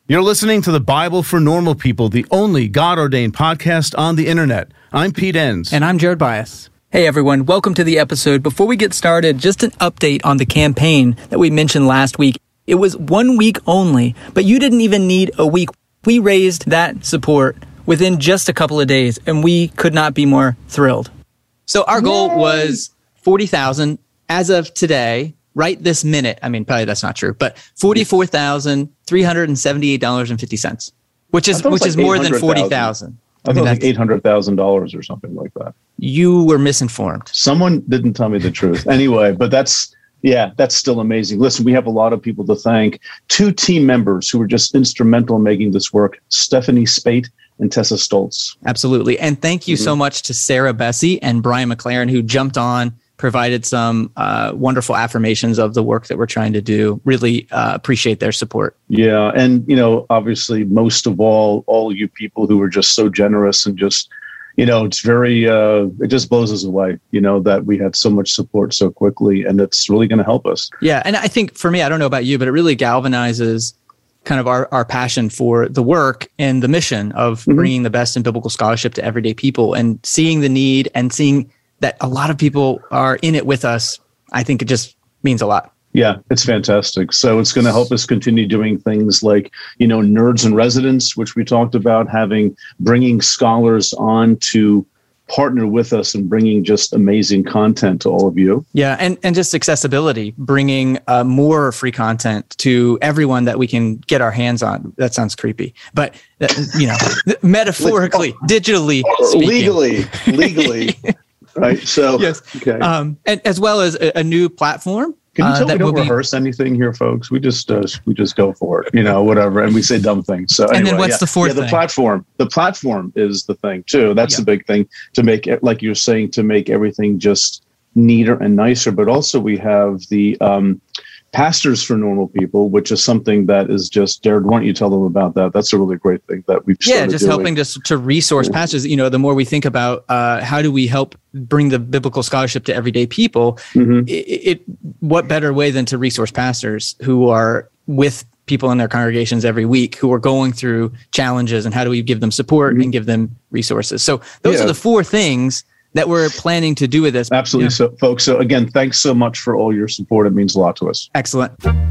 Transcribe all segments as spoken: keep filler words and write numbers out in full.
You're listening to the Bible for Normal People, the only God-ordained podcast on the internet. I'm Pete Enns. And I'm Jared Bias. Hey everyone, welcome to the episode. Before we get started, just an update on the campaign that we mentioned last week. It was one week only, but you didn't even need a week. We raised that support within just a couple of days, and we could not be more thrilled. So our goal Yay. was forty thousand as of today, right this minute. I mean, probably that's not true, but forty-four thousand three hundred seventy-eight dollars and fifty cents, which is which like is more than forty thousand. I, I thought it was like eight hundred thousand dollars or something like that. You were misinformed. Someone didn't tell me the truth. Anyway, but that's, yeah, that's still amazing. Listen, we have a lot of people to thank. Two team members who were just instrumental in making this work, Stephanie Spate and Tessa Stoltz. Absolutely. And thank you mm-hmm. so much to Sarah Bessie and Brian McLaren, who jumped on, provided some uh, wonderful affirmations of the work that we're trying to do. Really uh, appreciate their support. Yeah. And, you know, obviously, most of all, all you people who are just so generous and just, you know, it's very, uh, it just blows us away, you know, that we had so much support so quickly, and it's really going to help us. Yeah. And I think for me, I don't know about you, but it really galvanizes kind of our, our passion for the work and the mission of mm-hmm. bringing the best in biblical scholarship to everyday people, and seeing the need and seeing that a lot of people are in it with us. I think it just means a lot. Yeah, it's fantastic. So it's going to help us continue doing things like, you know, Nerds in Residence, which we talked about, having, bringing scholars on to partner with us and bringing just amazing content to all of you. Yeah, and, and just accessibility, bringing uh, more free content to everyone that we can get our hands on. That sounds creepy, but, uh, you know, metaphorically, digitally, speaking. Legally, legally. Right. So, yes. Okay. Um, and as well as a, a new platform. Can you tell uh, that we don't will rehearse be... anything here, folks? We just uh, we just go for it, you know, whatever, and we say dumb things. So, anyway, and then what's yeah. the fourth yeah, the thing? platform. The platform is the thing too. That's yeah. the big thing, to make it, like you're saying, to make everything just neater and nicer. But also, we have the um, Pastors for Normal People, which is something that is just, Jared, why don't you tell them about that? That's a really great thing that we've started Yeah, just doing. helping to, to resource yeah. pastors. You know, the more we think about uh, how do we help bring the biblical scholarship to everyday people, mm-hmm. it, it what better way than to resource pastors who are with people in their congregations every week, who are going through challenges, and how do we give them support mm-hmm. and give them resources? So those yeah. are the four things that we're planning to do with this. Absolutely. Yeah. So, folks, so again, thanks so much for all your support. It means a lot to us. Excellent.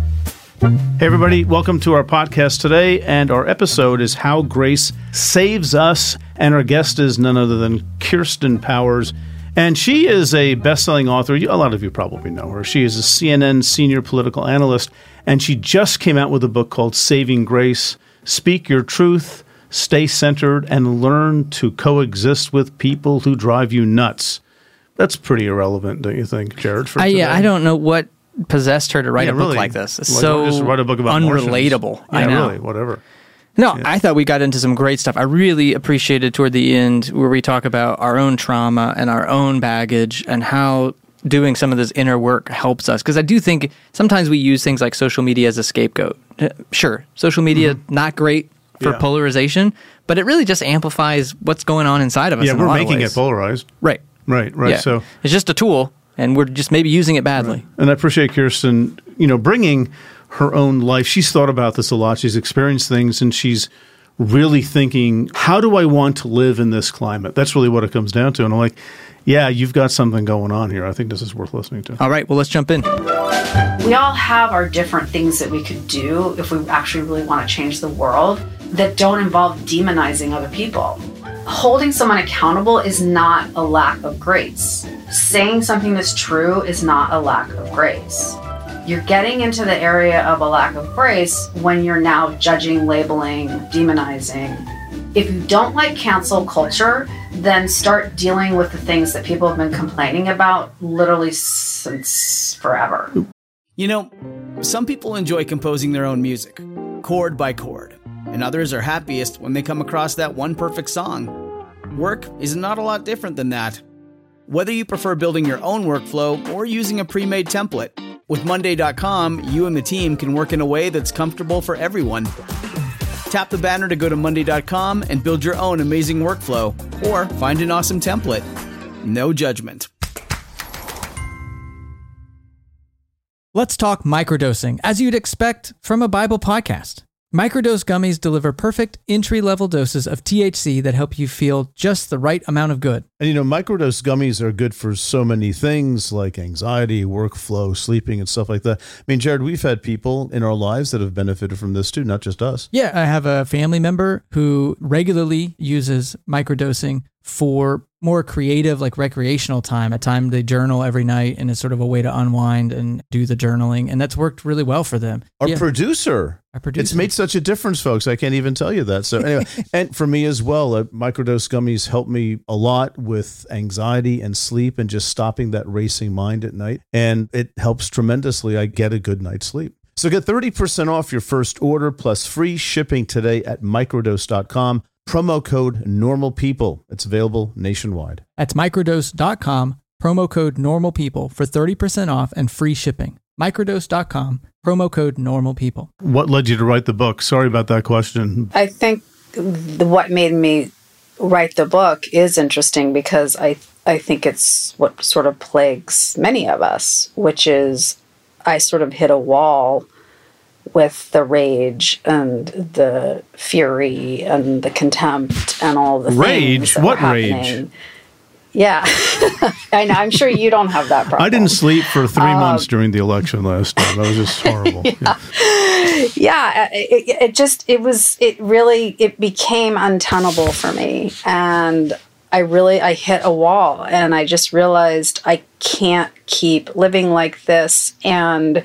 Hey, everybody. Welcome to our podcast today. And our episode is How Grace Saves Us. And our guest is none other than Kirsten Powers. And she is a best-selling author. A lot of you probably know her. She is a C N N senior political analyst. And she just came out with a book called Saving Grace, Speak Your Truth, Stay Centered, and Learn to Coexist with People Who Drive You Nuts. That's pretty irrelevant, don't you think, Jared? For I, yeah, I don't know what possessed her to write yeah, a book really, like this. It's like, so just write a book about unrelatable. Yeah, I know. really, whatever. No, yeah. I thought we got into some great stuff. I really appreciated toward the end where we talk about our own trauma and our own baggage and how doing some of this inner work helps us. Because I do think sometimes we use things like social media as a scapegoat. Sure, social media, mm-hmm. not great for yeah. polarization, but it really just amplifies what's going on inside of us. Yeah, in we're a lot making of ways. it polarized. Right. Right, right. Yeah. So it's just a tool, and we're just maybe using it badly. Right. And I appreciate Kirsten, you know, bringing her own life. She's thought about this a lot. She's experienced things, and she's really thinking, how do I want to live in this climate? That's really what it comes down to. And I'm like, yeah, you've got something going on here. I think this is worth listening to. All right, well, let's jump in. We all have our different things that we could do if we actually really want to change the world that don't involve demonizing other people. Holding someone accountable is not a lack of grace. Saying something that's true is not a lack of grace. You're getting into the area of a lack of grace when you're now judging, labeling, demonizing. If you don't like cancel culture, then start dealing with the things that people have been complaining about literally since forever. You know, some people enjoy composing their own music, chord by chord, and others are happiest when they come across that one perfect song. Work is not a lot different than that. Whether you prefer building your own workflow or using a pre-made template, with Monday dot com, you and the team can work in a way that's comfortable for everyone. Tap the banner to go to Monday dot com and build your own amazing workflow, or find an awesome template. No judgment. Let's talk microdosing, as you'd expect from a Bible podcast. Microdose gummies deliver perfect entry-level doses of T H C that help you feel just the right amount of good. And you know, microdose gummies are good for so many things like anxiety, workflow, sleeping, and stuff like that. I mean, Jared, we've had people in our lives that have benefited from this too, not just us. Yeah, I have a family member who regularly uses microdosing for more creative, like recreational time. At time they journal every night, and it's sort of a way to unwind and do the journaling, and that's worked really well for them. Our yeah. producer, Our producer, it's made such a difference, folks. I can't even tell you that. So anyway, and for me as well, uh, microdose gummies help me a lot with anxiety and sleep, and just stopping that racing mind at night, and it helps tremendously. I get a good night's sleep. So get thirty percent off your first order plus free shipping today at microdose dot com. Promo code NORMALPEOPLE. It's available nationwide. That's microdose dot com, promo code NORMALPEOPLE for thirty percent off and free shipping. microdose dot com, promo code NORMALPEOPLE. What led you to write the book? Sorry about that question. I think the, what made me write the book is interesting because I, I think it's what sort of plagues many of us, which is I sort of hit a wall with the rage and the fury and the contempt and all the rage. Things that What were rage? happening. Yeah, I know. I'm sure you don't have that problem. I didn't sleep for three Um, months during the election last time. That was just horrible. yeah, Yeah. yeah it, it just it was it really it became untenable for me, and I really I hit a wall, and I just realized I can't keep living like this, and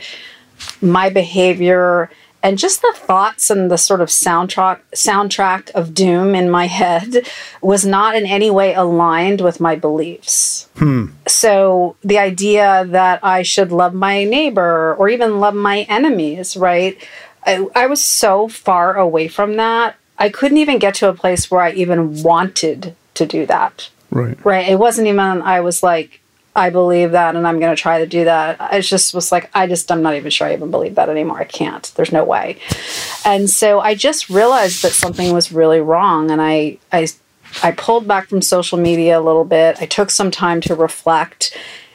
my behavior and just the thoughts and the sort of soundtrack soundtrack of doom in my head was not in any way aligned with my beliefs. Hmm. So the idea that I should love my neighbor or even love my enemies, right? I, I was so far away from that. I couldn't even get to a place where I even wanted to do that. Right. Right. It wasn't even, I was like, I believe that and I'm going to try to do that. I just was like, I just, I'm not even sure I even believe that anymore. I can't. There's no way. And so I just realized that something was really wrong. And I, I, I pulled back from social media a little bit. I took some time to reflect.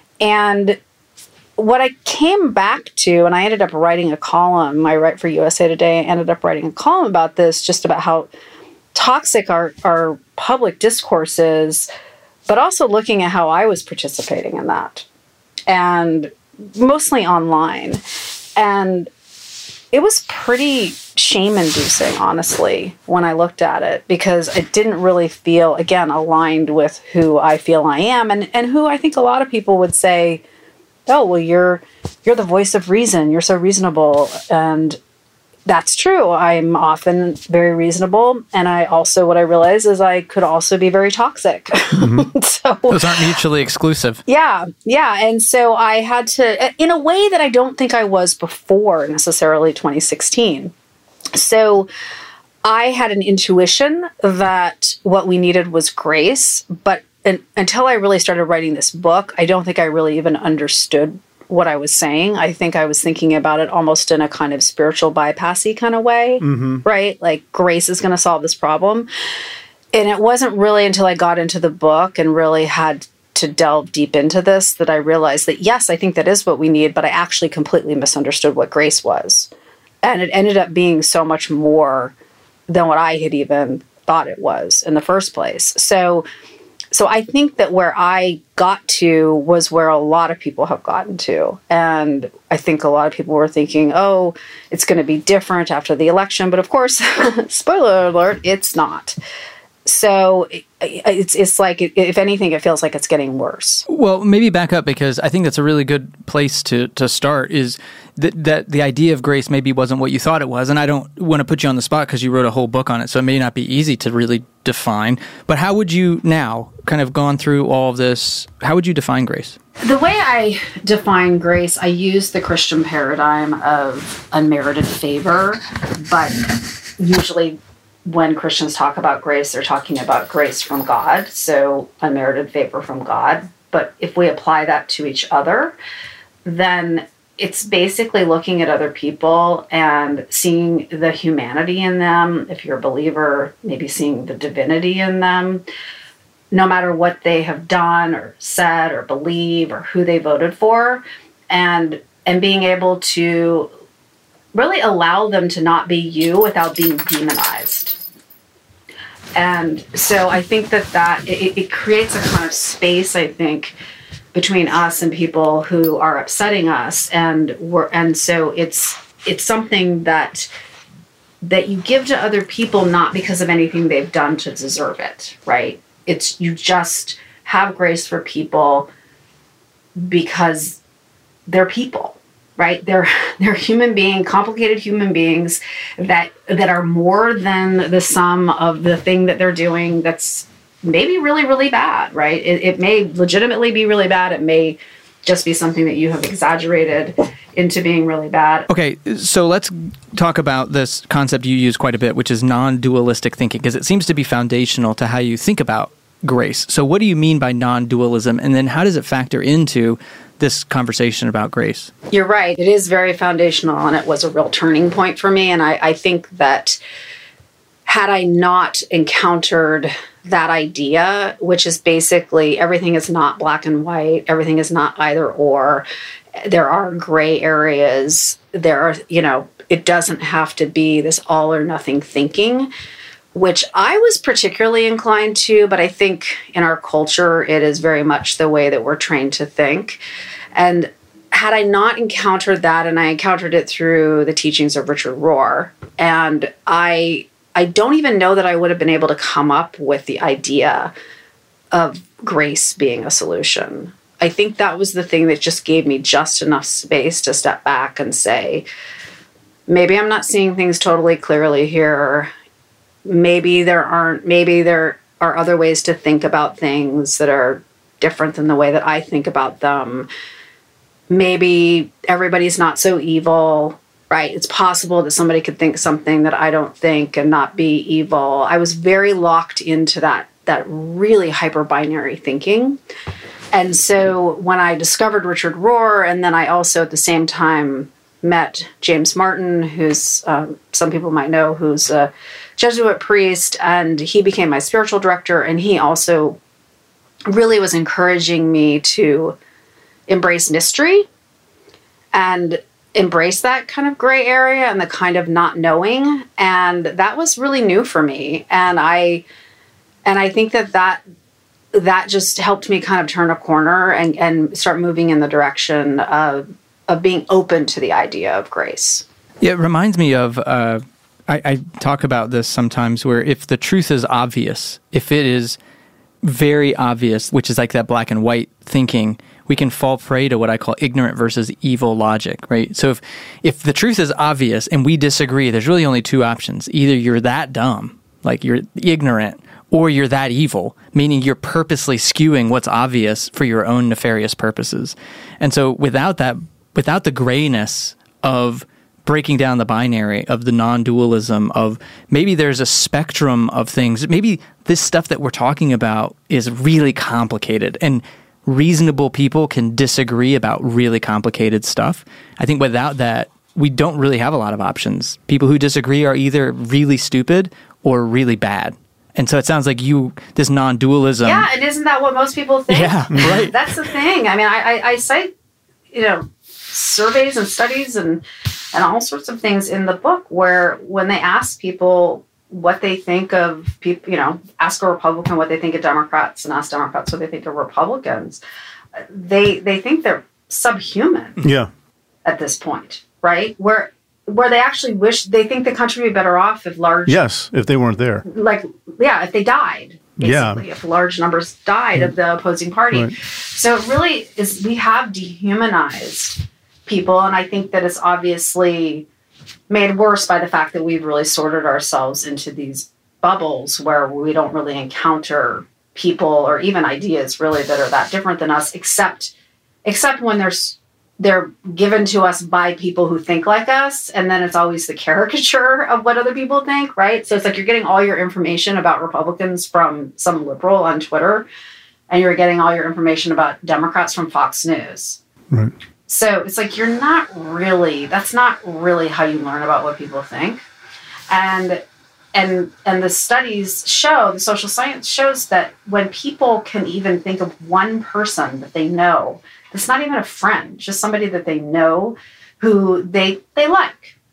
And what I came back to, and I ended up writing a column, I write for U S A Today, I ended up writing a column about this, just about how toxic our, our public discourse is, but also looking at how I was participating in that, and mostly online. And it was pretty shame-inducing, honestly, when I looked at it, because it didn't really feel, again, aligned with who I feel I am, and, and who I think a lot of people would say, oh, well, you're you're the voice of reason, you're so reasonable, and that's true. I'm often very reasonable. And I also, what I realize is I could also be very toxic. Mm-hmm. So those aren't mutually exclusive. Yeah. Yeah. And so I had to, in a way that I don't think I was before necessarily twenty sixteen. So I had an intuition that what we needed was grace. But in, until I really started writing this book, I don't think I really even understood what I was saying. I think I was thinking about it almost in a kind of spiritual bypassy kind of way, mm-hmm. right? Like grace is going to solve this problem. And it wasn't really until I got into the book and really had to delve deep into this that I realized that, yes, I think that is what we need, but I actually completely misunderstood what grace was. And it ended up being so much more than what I had even thought it was in the first place. So So I think that where I got to was where a lot of people have gotten to. And I think a lot of people were thinking, oh, it's going to be different after the election. But of course, spoiler alert, it's not. So it's it's like, if anything, it feels like it's getting worse. Well, maybe back up, because I think that's a really good place to, to start, is that, that the idea of grace maybe wasn't what you thought it was. And I don't want to put you on the spot because you wrote a whole book on it, so it may not be easy to really define. But how would you now, kind of gone through all of this, how would you define grace? The way I define grace, I use the Christian paradigm of unmerited favor, but usually when Christians talk about grace, they're talking about grace from God, so unmerited favor from God. But if we apply that to each other, then it's basically looking at other people and seeing the humanity in them. If you're a believer, maybe seeing the divinity in them, no matter what they have done or said or believe or who they voted for, and and being able to really allow them to not be you without being demonized. And so I think that that it, it creates a kind of space, I think, between us and people who are upsetting us, and we're and so it's it's something that that you give to other people not because of anything they've done to deserve it, right? It's you just have grace for people because they're people, right? They're they're human being, complicated human beings that that are more than the sum of the thing that they're doing that's maybe really, really bad, right? It, it may legitimately be really bad. It may just be something that you have exaggerated into being really bad. Okay, so let's talk about this concept you use quite a bit, which is non-dualistic thinking, because it seems to be foundational to how you think about grace. So what do you mean by non-dualism, and then how does it factor into this conversation about grace? You're right. It is very foundational, and it was a real turning point for me. And I, I think that had I not encountered that idea, which is basically everything is not black and white, everything is not either or, there are gray areas, there are, you know, it doesn't have to be this all or nothing thinking, which I was particularly inclined to, but I think in our culture, it is very much the way that we're trained to think. And had I not encountered that, and I encountered it through the teachings of Richard Rohr, and I I don't even know that I would have been able to come up with the idea of grace being a solution. I think that was the thing that just gave me just enough space to step back and say, maybe I'm not seeing things totally clearly here. Maybe there aren't, maybe there are other ways to think about things that are different than the way that I think about them. Maybe everybody's not so evil. Right. It's possible that somebody could think something that I don't think and not be evil. I was very locked into that, that really hyper-binary thinking. And so when I discovered Richard Rohr, and then I also at the same time met James Martin, who's, um, some people might know, who's a Jesuit priest, and he became my spiritual director. And he also really was encouraging me to embrace mystery and embrace that kind of gray area and the kind of not knowing. And that was really new for me. And I, and I think that that, that just helped me kind of turn a corner and, and start moving in the direction of, of being open to the idea of grace. Yeah, it reminds me of, uh, I, I talk about this sometimes, where if the truth is obvious, if it is very obvious, which is like that black and white thinking, we can fall prey to what I call ignorant versus evil logic, right? So if if the truth is obvious and we disagree, there's really only two options. Either you're that dumb, like you're ignorant, or you're that evil, meaning you're purposely skewing what's obvious for your own nefarious purposes. And so without that, without the grayness of breaking down the binary, of the non-dualism, of maybe there's a spectrum of things, maybe this stuff that we're talking about is really complicated, and reasonable people can disagree about really complicated stuff. I think without that, we don't really have a lot of options. People who disagree are either really stupid or really bad. And so it sounds like you, this non-dualism. Yeah, and isn't that what most people think? Yeah, right. That's the thing. I mean, I, I, I cite, you know, surveys and studies and, and all sorts of things in the book where when they ask people what they think of people, you know, ask a Republican what they think of Democrats and ask Democrats what they think of Republicans, they they think they're subhuman. Yeah. At this point, right? Where where they actually wish, they think the country would be better off if large... Yes, if they weren't there. Like, yeah, if they died, basically, yeah. if large numbers died of the opposing party. Right. So it really is, we have dehumanized people, and I think that it's obviously made worse by the fact that we've really sorted ourselves into these bubbles where we don't really encounter people or even ideas really that are that different than us, except except when there's they're given to us by people who think like us, and then it's always the caricature of what other people think, right? So it's like you're getting all your information about Republicans from some liberal on Twitter, and you're getting all your information about Democrats from Fox News. Right. So it's like you're not really, that's not really how you learn about what people think. And and and the studies show, the social science shows that when people can even think of one person that they know, it's not even a friend, just somebody that they know who they they like,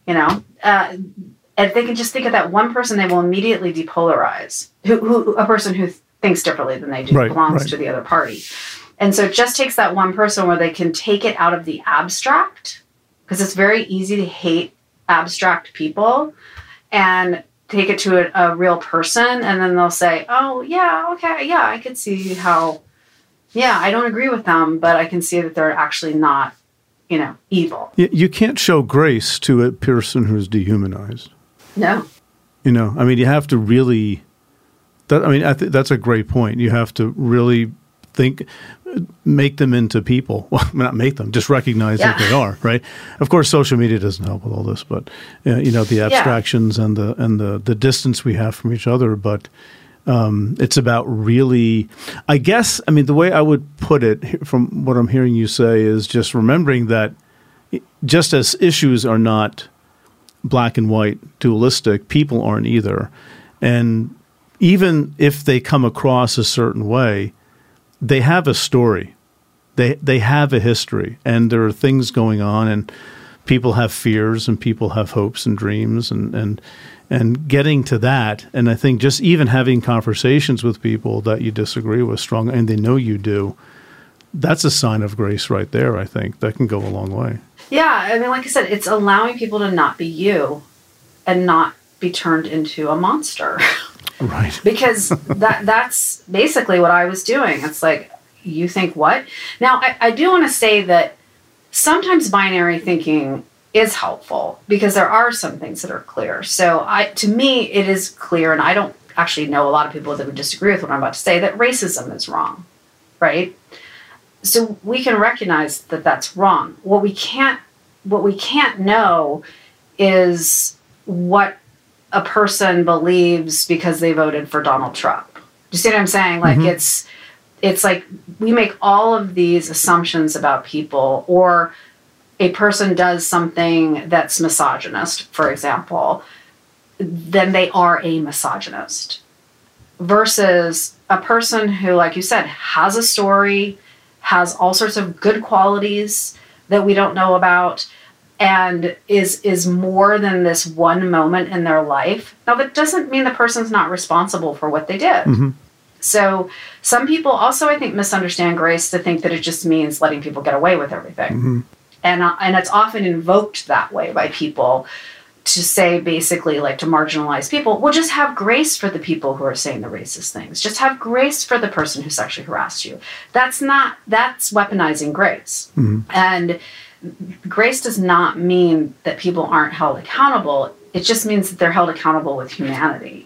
You know, uh, if they can just think of that one person, they will immediately depolarize. Who, who a person who thinks differently than they do, right, belongs right. to the other party. And so it just takes that one person where they can take it out of the abstract, because it's very easy to hate abstract people, and take it to a, a real person, and then they'll say, oh, yeah, okay, yeah, I could see how, yeah, I don't agree with them, but I can see that they're actually not, you know, evil. You can't show grace to a person who's dehumanized. No. You know, I mean, you have to really, that, I mean, I th- that's a great point. You have to really think, make them into people. Well, not make them, just recognize yeah. that they are, right? Of course, social media doesn't help with all this, but, uh, you know, the abstractions yeah. and the and the, the distance we have from each other. But um, it's about really, I guess, I mean, the way I would put it from what I'm hearing you say is just remembering that just as issues are not black and white, dualistic, people aren't either. And even if they come across a certain way, they have a story. They they have a history, and there are things going on, and people have fears, and people have hopes and dreams, and and and getting to that. And I think just even having conversations with people that you disagree with strongly, and they know you do, that's a sign of grace right there. I think that can go a long way. Yeah, I mean, like I said, it's allowing people to not be you, and not be turned into a monster. Right. Because that that's basically what I was doing. It's like, you think what? Now, I, I do want to say that sometimes binary thinking is helpful, because there are some things that are clear. So I, to me, it is clear, and I don't actually know a lot of people that would disagree with what I'm about to say, that racism is wrong, right? So we can recognize that that's wrong. What we can't, what we can't know is what a person believes because they voted for Donald Trump. Do you see what I'm saying? Like mm-hmm. it's, it's like we make all of these assumptions about people, or a person does something that's misogynist, for example, then they are a misogynist. Versus a person who, like you said, has a story, has all sorts of good qualities that we don't know about, and is is more than this one moment in their life. Now, that doesn't mean the person's not responsible for what they did. Mm-hmm. So some people also, I think, misunderstand grace to think that it just means letting people get away with everything. Mm-hmm. And, uh, and it's often invoked that way by people to say, basically, like, to marginalize people. Well, just have grace for the people who are saying the racist things. Just have grace for the person who sexually harassed you. That's not, that's weaponizing grace. Mm-hmm. And grace does not mean that people aren't held accountable. It just means that they're held accountable with humanity.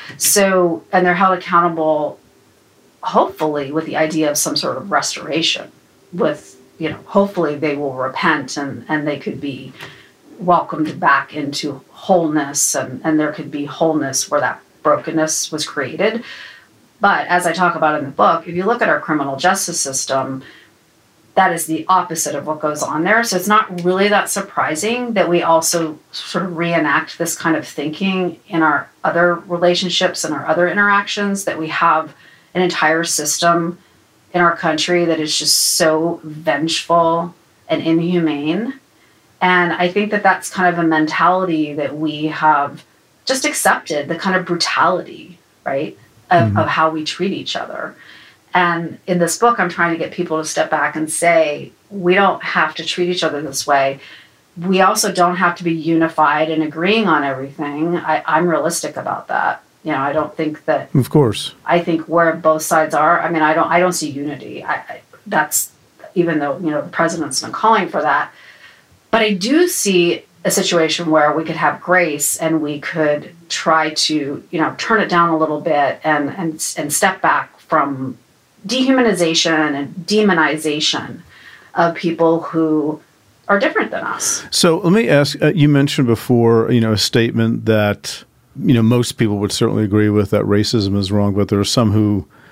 So, and they're held accountable, hopefully, with the idea of some sort of restoration. With, you know, hopefully they will repent, and, and they could be welcomed back into wholeness, and, and there could be wholeness where that brokenness was created. But as I talk about in the book, if you look at our criminal justice system, that is the opposite of what goes on there. So it's not really that surprising that we also sort of reenact this kind of thinking in our other relationships and our other interactions, that we have an entire system in our country that is just so vengeful and inhumane. And I think that that's kind of a mentality that we have just accepted, the kind of brutality, right, of, mm-hmm. of how we treat each other. And in this book, I'm trying to get people to step back and say, we don't have to treat each other this way. We also don't have to be unified and agreeing on everything. I, I'm realistic about that. You know, I don't think that. Of course. I think where both sides are. I mean, I don't. I don't see unity. I, I, that's even though, you know, the president's been calling for that. But I do see a situation where we could have grace, and we could try to, you know, turn it down a little bit, and and and step back from dehumanization and demonization of people who are different than us. So let me ask, uh, you mentioned before, you know, a statement that, you know, most people would certainly agree with, that racism is wrong, but there are some who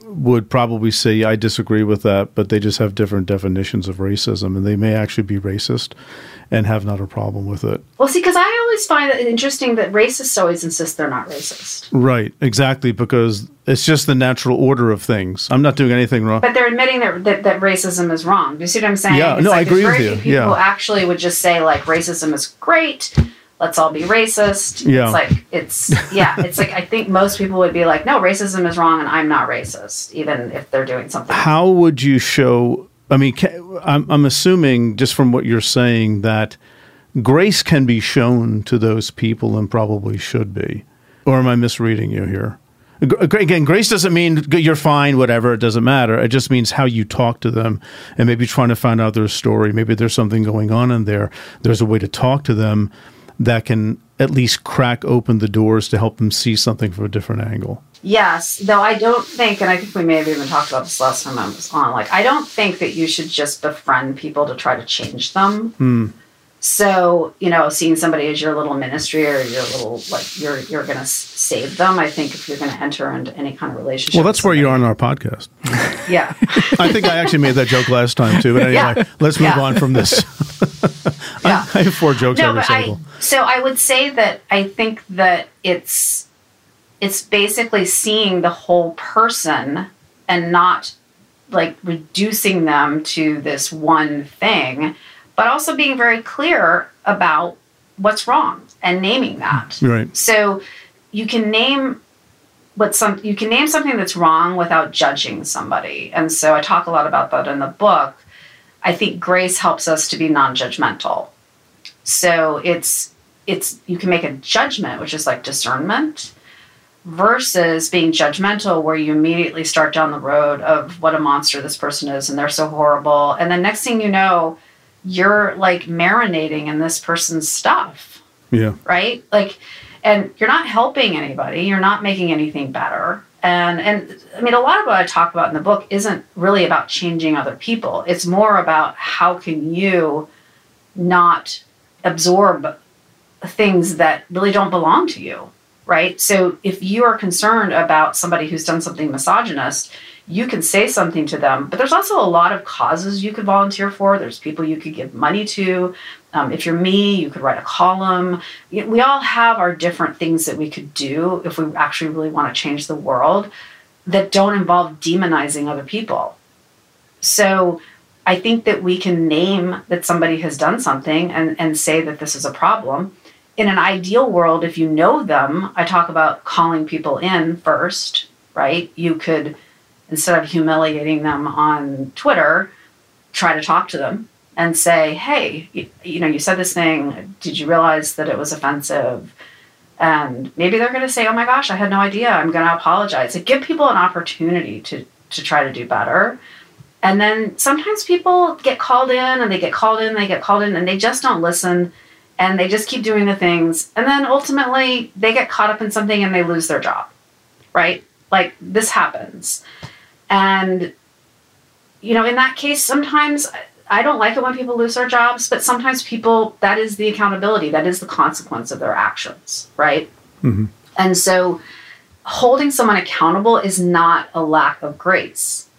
would probably say, I disagree with that, but they just have different definitions of racism, and they may actually be racist and have not a problem with it. Well, see, because I always find it interesting that racists always insist they're not racist. Right, exactly, because it's just the natural order of things. I'm not doing anything wrong. But they're admitting that that, that racism is wrong. Do you see what I'm saying? Yeah, it's no, like I agree with you. People yeah. who actually would just say, like, racism is great. Let's all be racist. Yeah. It's like, it's, yeah, it's like, I think most people would be like, no, racism is wrong and I'm not racist, even if they're doing something. How would you show, I mean, I'm, I'm assuming just from what you're saying that grace can be shown to those people and probably should be. Or am I misreading you here? Again, grace doesn't mean you're fine, whatever, it doesn't matter. It just means how you talk to them and maybe trying to find out their story. Maybe there's something going on in there. There's a way to talk to them that can at least crack open the doors to help them see something from a different angle. Yes, though I don't think, and I think we may have even talked about this last time I was on, like, I don't think that you should just befriend people to try to change them. Hmm. So, you know, seeing somebody as your little ministry or your little, like, you're you're going to save them. I think if you're going to enter into any kind of relationship. Well, that's where you are on our podcast. Yeah. I think I actually made that joke last time, too. But anyway, Yeah. let's move Yeah. on from this. Yeah. I, I have four jokes no, on but recycle. I, so I would say that I think that it's it's basically seeing the whole person and not, like, reducing them to this one thing, but also being very clear about what's wrong and naming that. Right. So you can name what some you can name something that's wrong without judging somebody. And so I talk a lot about that in the book. I think grace helps us to be non-judgmental. So it's it's you can make a judgment, which is like discernment, versus being judgmental, where you immediately start down the road of what a monster this person is and they're so horrible. And then next thing you know, you're like marinating in this person's stuff. Yeah. Right? Like, and you're not helping anybody. You're not making anything better. And, and I mean, a lot of what I talk about in the book isn't really about changing other people. It's more about how can you not absorb things that really don't belong to you, right? So if you are concerned about somebody who's done something misogynist, you can say something to them, but there's also a lot of causes you could volunteer for. There's people you could give money to. Um, if you're me, you could write a column. We all have our different things that we could do if we actually really want to change the world that don't involve demonizing other people. So I think that we can name that somebody has done something and, and say that this is a problem. In an ideal world, if you know them, I talk about calling people in first, right? You could, instead of humiliating them on Twitter, try to talk to them and say, hey, you, you know, you said this thing. Did you realize that it was offensive? And maybe they're going to say, oh my gosh, I had no idea. I'm going to apologize. Like, give people an opportunity to, to try to do better. And then sometimes people get called in and they get called in, they get called in, and they just don't listen. And they just keep doing the things. And then ultimately they get caught up in something and they lose their job, right? Like, this happens. And, you know, in that case, sometimes I don't like it when people lose their jobs, but sometimes people, that is the accountability. That is the consequence of their actions, right? Mm-hmm. And so holding someone accountable is not a lack of grace.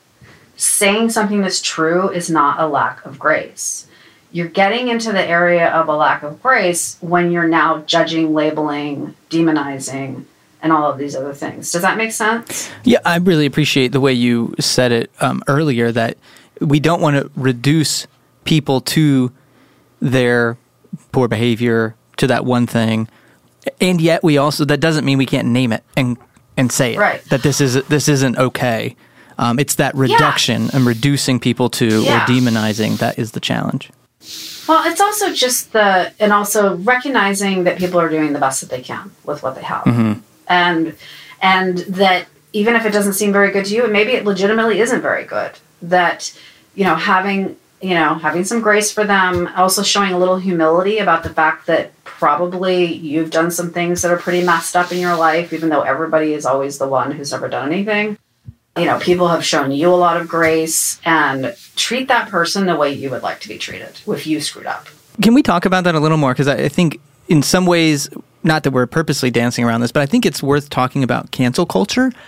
Saying something that's true is not a lack of grace. You're getting into the area of a lack of grace when you're now judging, labeling, demonizing, and all of these other things. Does that make sense? Yeah, I really appreciate the way you said it um, earlier, that we don't want to reduce people to their poor behavior, to that one thing. And yet we also, that doesn't mean we can't name it and, and say it, right. that this, is, this isn't okay. Um, it's that reduction yeah. and reducing people to yeah. or demonizing that is the challenge. Well, it's also just the, and also recognizing that people are doing the best that they can with what they have. Mm-hmm. And, and that even if it doesn't seem very good to you, and maybe it legitimately isn't very good, that, you know, having, you know, having some grace for them, also showing a little humility about the fact that probably you've done some things that are pretty messed up in your life, even though everybody is always the one who's never done anything. You know, people have shown you a lot of grace, and treat that person the way you would like to be treated if you screwed up. Can we talk about that a little more? Because I think in some ways, not that we're purposely dancing around this, but I think it's worth talking about cancel culture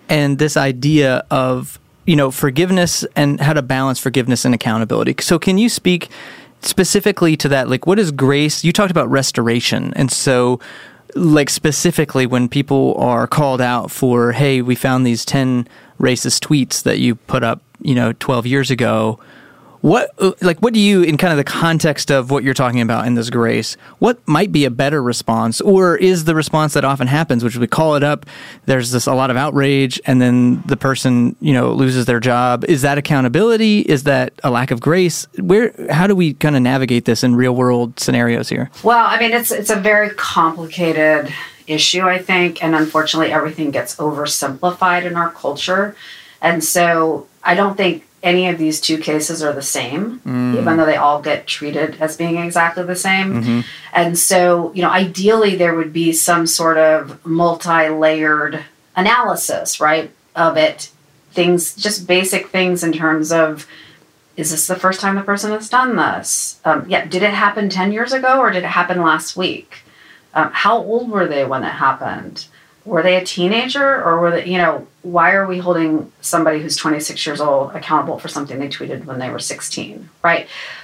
and this idea of, you know, forgiveness and how to balance forgiveness and accountability. So can you speak specifically to that? Like, what is grace? You talked about restoration. And so, like, specifically when people are called out for, hey, we found these ten racist tweets that you put up, you know, twelve years ago. What, like, what do you, in kind of the context of what you're talking about in this grace, what might be a better response, or is the response that often happens, which we call it up, there's this a lot of outrage, and then the person, you know, loses their job? Is that accountability? Is that a lack of grace? Where, how do we kind of navigate this in real world scenarios here? Well, I mean, it's it's a very complicated issue, I think, and unfortunately, everything gets oversimplified in our culture, and so I don't think any of these two cases are the same, mm. even though they all get treated as being exactly the same. Mm-hmm. And so, you know, ideally there would be some sort of multi-layered analysis, right, of it. Things, just basic things in terms of, is this the first time the person has done this? Um, yeah, did it happen ten years ago or did it happen last week? Um, how old were they when it happened? Were they a teenager, or were they, you know, why are we holding somebody who's twenty-six years old accountable for something they tweeted when they were sixteen, right?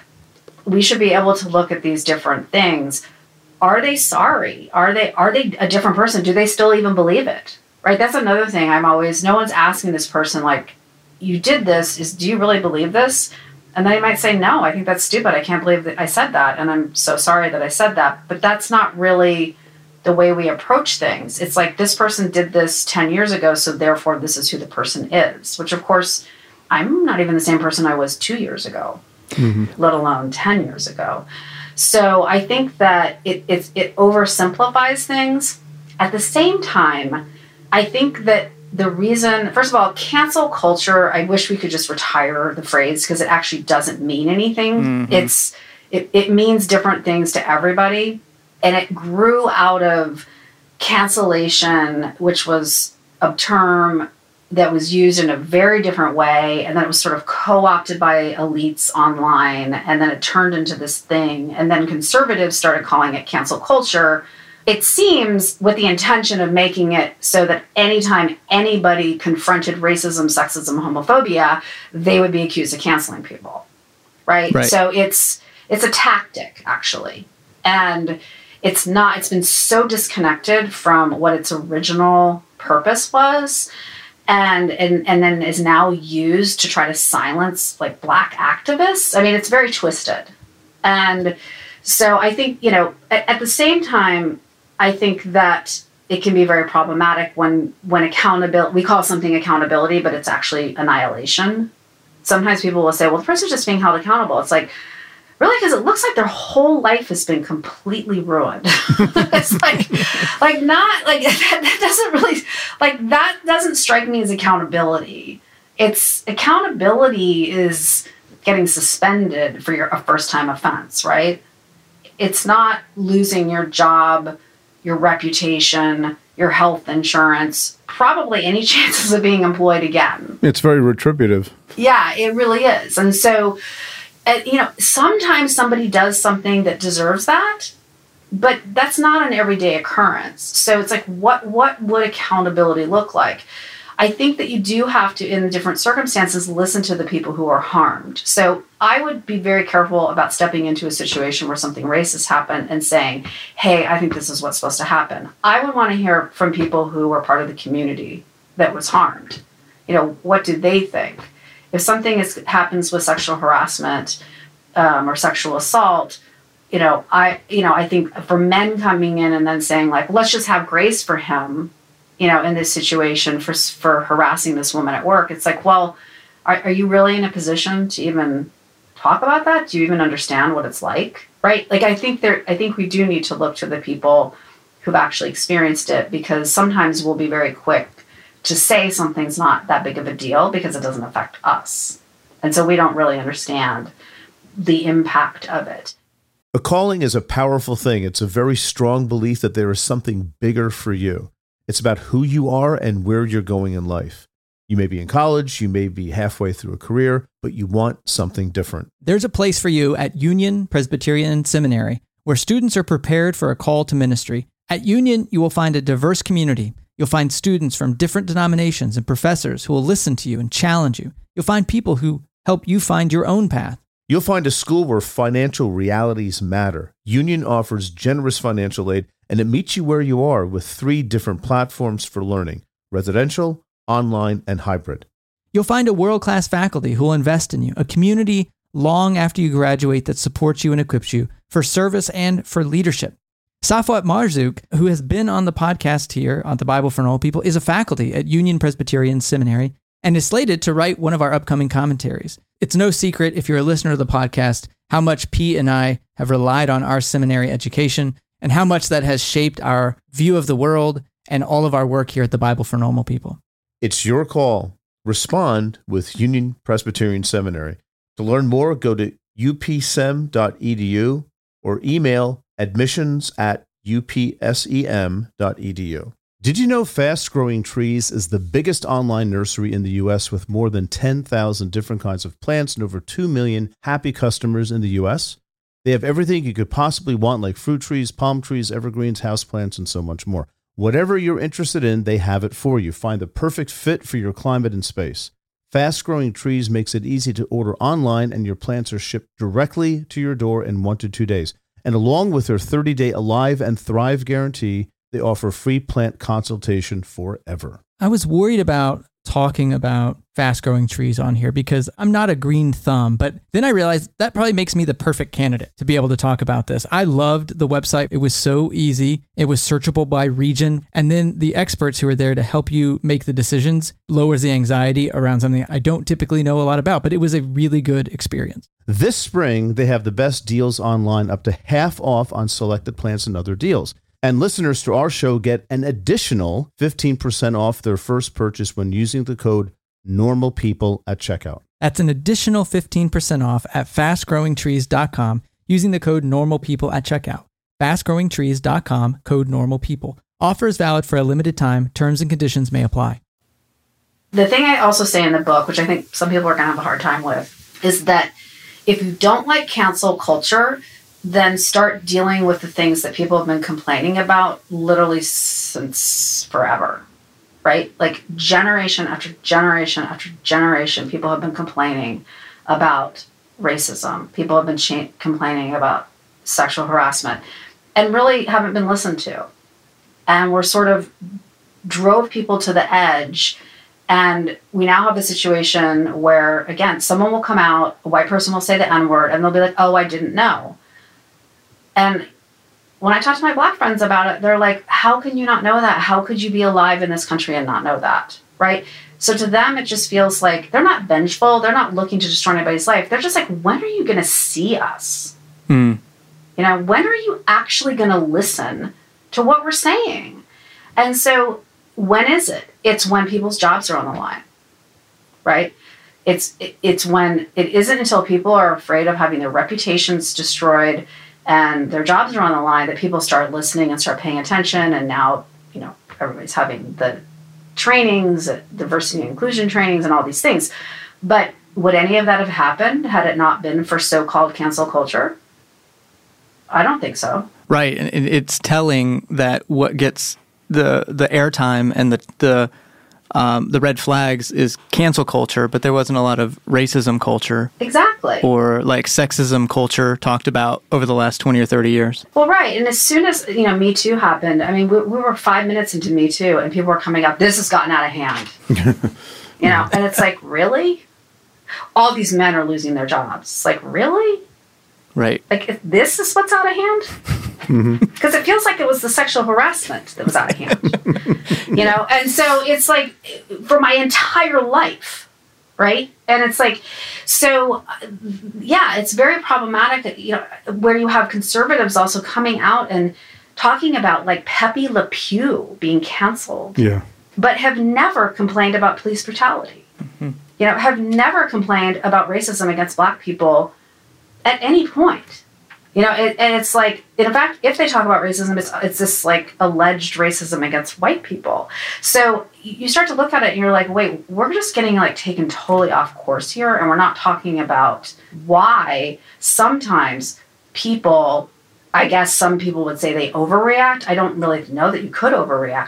We should be able to look at these different things. Are they sorry? Are they, are they a different person? Do they still even believe it, right? That's another thing I'm always, no one's asking this person, like, you did this, is, do you really believe this? And they might say, no, I think that's stupid. I can't believe that I said that. And I'm so sorry that I said that. But that's not really the way we approach things. It's like, this person did this ten years ago, so therefore this is who the person is, which of course, I'm not even the same person I was two years ago, mm-hmm. let alone ten years ago. So I think that it, it, it oversimplifies things. At the same time, I think that the reason, first of all, cancel culture, I wish we could just retire the phrase because it actually doesn't mean anything. Mm-hmm. It's it, it means different things to everybody. And it grew out of cancellation, which was a term that was used in a very different way. And then it was sort of co-opted by elites online. And then it turned into this thing. And then conservatives started calling it cancel culture. It seems with the intention of making it so that anytime anybody confronted racism, sexism, homophobia, they would be accused of canceling people. Right? right. So it's it's a tactic, actually. And it's not, it's been so disconnected from what its original purpose was, and, and and then is now used to try to silence like Black activists. I mean, it's very twisted. And so I think, you know, at, at the same time, I think that it can be very problematic when, when accountability, we call something accountability, but it's actually annihilation. Sometimes people will say, well, the person's just being held accountable. It's like, really? Because it looks like their whole life has been completely ruined. It's like, like not, like, that, that doesn't really, like, that doesn't strike me as accountability. It's, accountability is getting suspended for your a first-time offense, right? It's not losing your job, your reputation, your health insurance, probably any chances of being employed again. It's very retributive. Yeah, it really is. And so, Uh, you know, sometimes somebody does something that deserves that, but that's not an everyday occurrence. So it's like, what what would accountability look like? I think that you do have to, in different circumstances, listen to the people who are harmed. So I would be very careful about stepping into a situation where something racist happened and saying, hey, I think this is what's supposed to happen. I would want to hear from people who were part of the community that was harmed. You know, what do they think? If something is, happens with sexual harassment um, or sexual assault, you know, I, you know, I think for men coming in and then saying like, let's just have grace for him, you know, in this situation for for harassing this woman at work. It's like, well, are, are you really in a position to even talk about that? Do you even understand what it's like? Right? Like, I think there, I think we do need to look to the people who've actually experienced it, because sometimes we'll be very quick to say something's not that big of a deal because it doesn't affect us. And so we don't really understand the impact of it. A calling is a powerful thing. It's a very strong belief that there is something bigger for you. It's about who you are and where you're going in life. You may be in college, you may be halfway through a career, but you want something different. There's a place for you at Union Presbyterian Seminary, where students are prepared for a call to ministry. At Union, you will find a diverse community, You'll find students from different denominations and professors who will listen to you and challenge you. You'll find people who help you find your own path. You'll find a school where financial realities matter. Union offers generous financial aid, and it meets you where you are with three different platforms for learning: residential, online, and hybrid. You'll find a world-class faculty who will invest in you, a community long after you graduate that supports you and equips you for service and for leadership. Safwat Marzouk, who has been on the podcast here on the Bible for Normal People, is a faculty at Union Presbyterian Seminary and is slated to write one of our upcoming commentaries. It's no secret, if you're a listener to the podcast, how much P and I have relied on our seminary education and how much that has shaped our view of the world and all of our work here at the Bible for Normal People. It's your call. Respond with Union Presbyterian Seminary. To learn more, go to u p sem dot e d u or email admissions at u p sem dot e d u. Did you know Fast Growing Trees is the biggest online nursery in the U S with more than ten thousand different kinds of plants and over two million happy customers in the U S? They have everything you could possibly want, like fruit trees, palm trees, evergreens, houseplants, and so much more. Whatever you're interested in, they have it for you. Find the perfect fit for your climate and space. Fast Growing Trees makes it easy to order online, and your plants are shipped directly to your door in one to two days. And along with their thirty-day Alive and Thrive guarantee, they offer free plant consultation forever. I was worried about talking about fast-growing trees on here because I'm not a green thumb, but then I realized that probably makes me the perfect candidate to be able to talk about this. I loved the website. It was so easy. It was searchable by region. And then the experts who are there to help you make the decisions lowers the anxiety around something I don't typically know a lot about, but it was a really good experience. This spring, they have the best deals online, up to half off on selected plants and other deals. And listeners to our show get an additional fifteen percent off their first purchase when using the code NORMALPEOPLE at checkout. That's an additional fifteen percent off at fast growing trees dot com using the code NORMALPEOPLE at checkout. fast growing trees dot com, code NORMALPEOPLE. Offer is valid for a limited time. Terms and conditions may apply. The thing I also say in the book, which I think some people are going to have a hard time with, is that if you don't like cancel culture, then start dealing with the things that people have been complaining about literally since forever, right? Like generation after generation after generation, people have been complaining about racism. People have been cha- complaining about sexual harassment and really haven't been listened to. And we're sort of drove people to the edge. And we now have a situation where, again, someone will come out, a white person will say the N-word, and they'll be like, oh, I didn't know. And when I talk to my black friends about it, they're like, how can you not know that? How could you be alive in this country and not know that, right? So to them, it just feels like they're not vengeful. They're not looking to destroy anybody's life. They're just like, when are you going to see us? Mm. You know, when are you actually going to listen to what we're saying? And so when is it? It's when people's jobs are on the line, right? It's it's when it isn't until people are afraid of having their reputations destroyed and their jobs are on the line that people start listening and start paying attention. And now, you know, everybody's having the trainings, diversity and inclusion trainings and all these things. But would any of that have happened had it not been for so-called cancel culture? I don't think so. Right. And it's telling that what gets the the airtime and the the um, the red flags is cancel culture, but there wasn't a lot of racism culture. Exactly. Or like sexism culture talked about over the last twenty or thirty years. Well, right. And as soon as, you know, Me Too happened, I mean, we, we were five minutes into Me Too and people were coming up, this has gotten out of hand. You know, and it's like, really? All these men are losing their jobs. It's like, really? Right. Like, if this is what's out of hand? Because mm-hmm. it feels like it was the sexual harassment that was out of hand. You know? And so it's like, for my entire life, right? And it's like, so, yeah, it's very problematic, you know, where you have conservatives also coming out and talking about, like, Pepe Le Pew being canceled. Yeah. But have never complained about police brutality. Mm-hmm. You know, have never complained about racism against black people at any point. You know, it, and it's like, in fact, if they talk about racism, it's it's this like alleged racism against white people. So you start to look at it and you're like, wait, we're just getting like taken totally off course here. And we're not talking about why sometimes people, I guess some people would say they overreact. I don't really know that you could overreact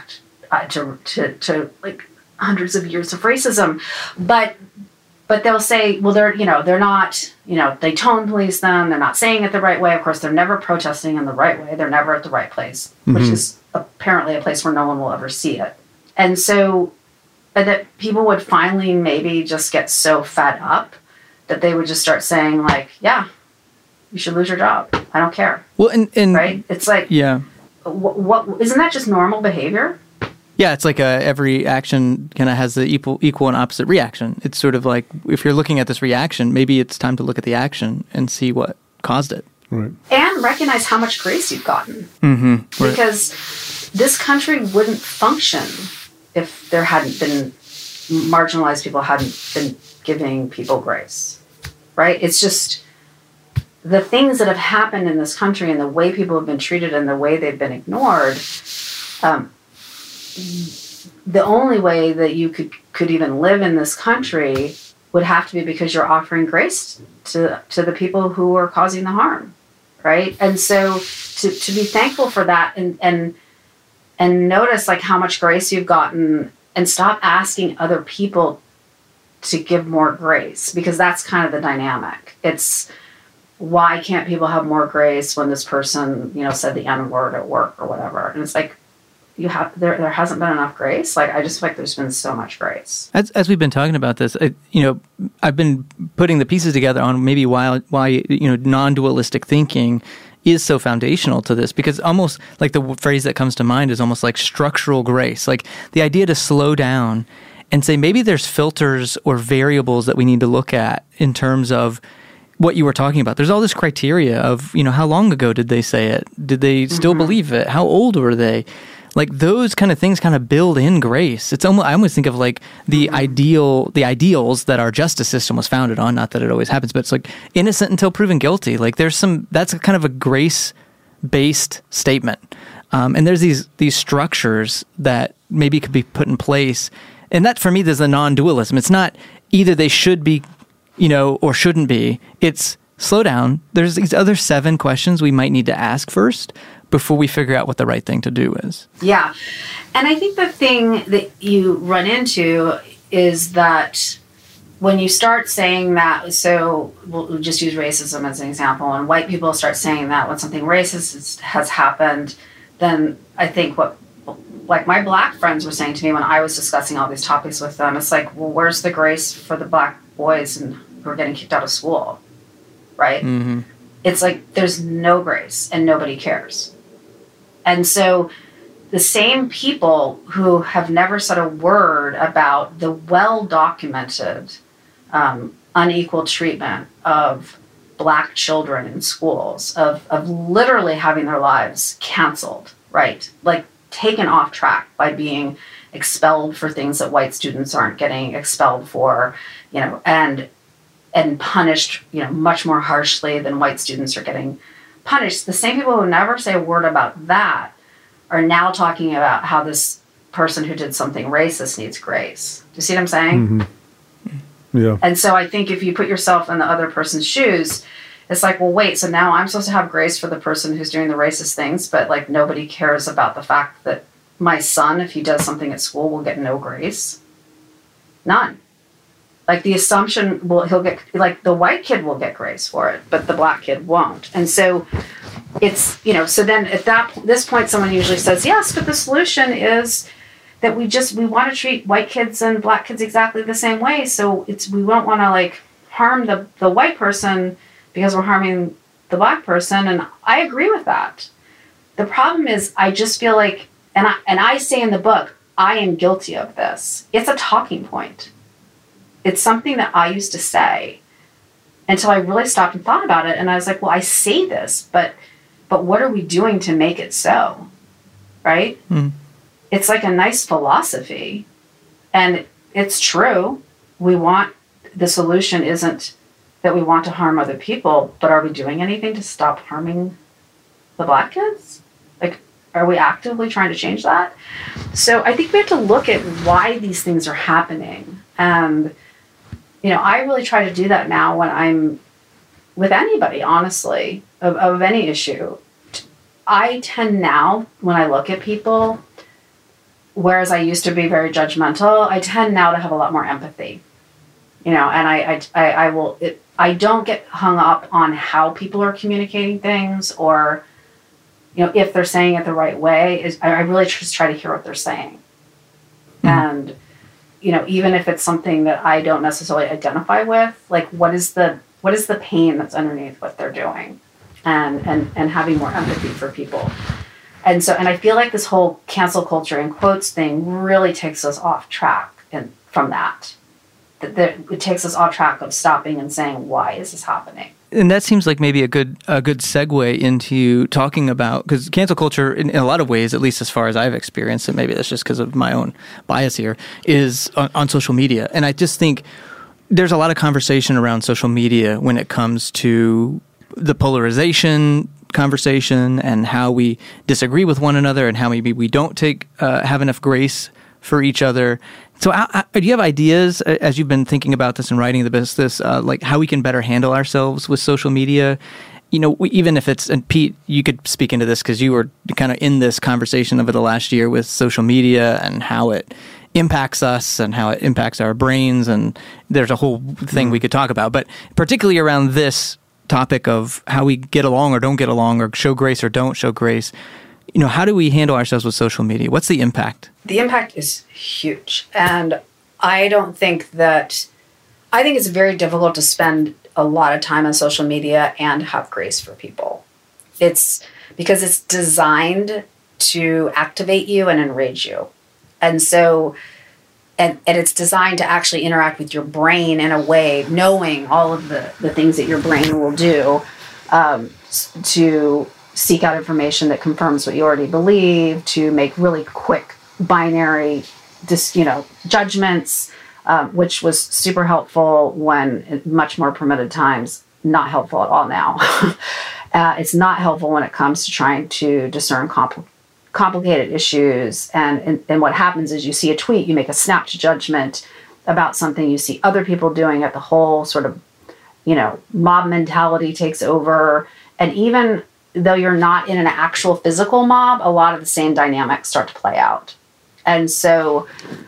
uh, to, to to like hundreds of years of racism, but but they'll say, well, they're you know they're not you know they tone police them. They're not saying it the right way. Of course, they're never protesting in the right way. They're never at the right place, mm-hmm. which is apparently a place where no one will ever see it. And so uh, that people would finally maybe just get so fed up that they would just start saying like, yeah, you should lose your job. I don't care. Well, and, and right? It's like, yeah, what, what isn't that just normal behavior? Yeah, it's like a, every action kind of has the equal, equal and opposite reaction. It's sort of like if you're looking at this reaction, maybe it's time to look at the action and see what caused it. Right. And recognize how much grace you've gotten. Mm-hmm. Right. Because this country wouldn't function if there hadn't been marginalized people hadn't been giving people grace. Right? It's just the things that have happened in this country and the way people have been treated and the way they've been ignored. Um, the only way that you could, could even live in this country would have to be because you're offering grace to to the people who are causing the harm, right? And so to, to be thankful for that and and and notice like how much grace you've gotten and stop asking other people to give more grace, because that's kind of the dynamic. It's why can't people have more grace when this person, you know, said the N-word at work or whatever? And it's like, You have there. There hasn't been enough grace. Like I just feel like there's been so much grace. As as we've been talking about this, I, you know, I've been putting the pieces together on maybe why why you know non-dualistic thinking is so foundational to this, because almost like the phrase that comes to mind is almost like structural grace, like the idea to slow down and say maybe there's filters or variables that we need to look at in terms of what you were talking about. There's all this criteria of, you know, how long ago did they say it? Did they still mm-hmm. believe it? How old were they? Like those kind of things kind of build in grace. It's almost, I almost think of like the mm-hmm. ideal, the ideals that our justice system was founded on. Not that it always happens, but it's like innocent until proven guilty. Like there's some, that's a kind of a grace-based statement. Um, and there's these these structures that maybe could be put in place. And that for me, there's a non-dualism. It's not either they should be, you know, or shouldn't be. It's slow down. There's these other seven questions we might need to ask first before we figure out what the right thing to do is. Yeah. And I think the thing that you run into is that when you start saying that, so we'll just use racism as an example, and white people start saying that when something racist has happened, then I think what, like my black friends were saying to me when I was discussing all these topics with them, it's like, well, where's the grace for the black boys and who are getting kicked out of school, right? Mm-hmm. It's like there's no grace and nobody cares. And so the same people who have never said a word about the well-documented um, unequal treatment of black children in schools, of, of literally having their lives canceled, right? Like taken off track by being expelled for things that white students aren't getting expelled for, you know, and and punished, you know, much more harshly than white students are getting punished. The same people who never say a word about that are now talking about how this person who did something racist needs grace. Do you see what I'm saying? Mm-hmm. Yeah. And so I think if you put yourself in the other person's shoes, it's like, well, wait, so now I'm supposed to have grace for the person who's doing the racist things, but like nobody cares about the fact that my son, if he does something at school, will get no grace? None. Like the assumption, well, he'll get, like the white kid will get grace for it, but the black kid won't. And so it's, you know, so then at that this point, someone usually says, yes, but the solution is that we just, we want to treat white kids and black kids exactly the same way. So it's, we don't want to like harm the, the white person because we're harming the black person. And I agree with that. The problem is I just feel like, and I, and I say in the book, I am guilty of this. It's a talking point. It's something that I used to say until I really stopped and thought about it. And I was like, well, I say this, but but what are we doing to make it so? Right? Mm. It's like a nice philosophy. And it's true. We want, the solution isn't that we want to harm other people, but are we doing anything to stop harming the black kids? Like, are we actively trying to change that? So I think we have to look at why these things are happening. And you know, I really try to do that now when I'm with anybody, honestly, of, of any issue. I tend now, when I look at people, whereas I used to be very judgmental, I tend now to have a lot more empathy. You know, and I, I, I will, it, I don't get hung up on how people are communicating things or, you know, if they're saying it the right way. Is I really just try to hear what they're saying. Mm-hmm. And, you know, even if it's something that I don't necessarily identify with, like what is the, what is the pain that's underneath what they're doing, and, and, and having more empathy for people. And so, and I feel like this whole cancel culture and quotes thing really takes us off track and from that. That, that it takes us off track of stopping and saying, why is this happening? And that seems like maybe a good a good segue into talking about, because cancel culture, in, in a lot of ways, at least as far as I've experienced it, maybe that's just because of my own bias here, is on, on social media. And I just think there's a lot of conversation around social media when it comes to the polarization conversation and how we disagree with one another and how maybe we don't take uh, have enough grace for each other. So uh, do you have ideas, uh, as you've been thinking about this and writing the business, uh, like how we can better handle ourselves with social media? You know, we, even if it's, and Pete, you could speak into this because you were kind of in this conversation over the last year with social media and how it impacts us and how it impacts our brains. And there's a whole thing mm-hmm. we could talk about, but particularly around this topic of how we get along or don't get along or show grace or don't show grace. You know, how do we handle ourselves with social media? What's the impact? The impact is huge. And I don't think that, I think it's very difficult to spend a lot of time on social media and have grace for people. It's because it's designed to activate you and enrage you. And so, and, and it's designed to actually interact with your brain in a way, knowing all of the, the things that your brain will do um, to seek out information that confirms what you already believe, to make really quick binary, dis, you know, judgments, um, which was super helpful when in much more primitive times, not helpful at all now. uh, it's not helpful when it comes to trying to discern compl- complicated issues. And, and, and what happens is you see a tweet, you make a snap to judgment about something you see other people doing at the whole sort of, you know, mob mentality takes over. And even though you're not in an actual physical mob, a lot of the same dynamics start to play out. And so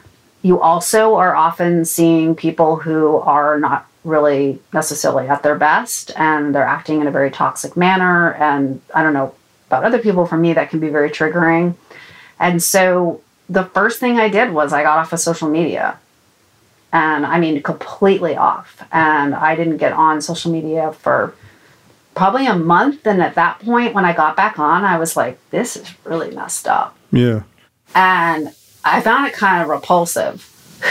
you also are often seeing people who are not really necessarily at their best, and they're acting in a very toxic manner. And I don't know about other people, for me, that can be very triggering. And so the first thing I did was I got off of social media. And I mean, completely off. And I didn't get on social media for probably a month. And at that point, when I got back on, I was like, this is really messed up. Yeah. And I found it kind of repulsive.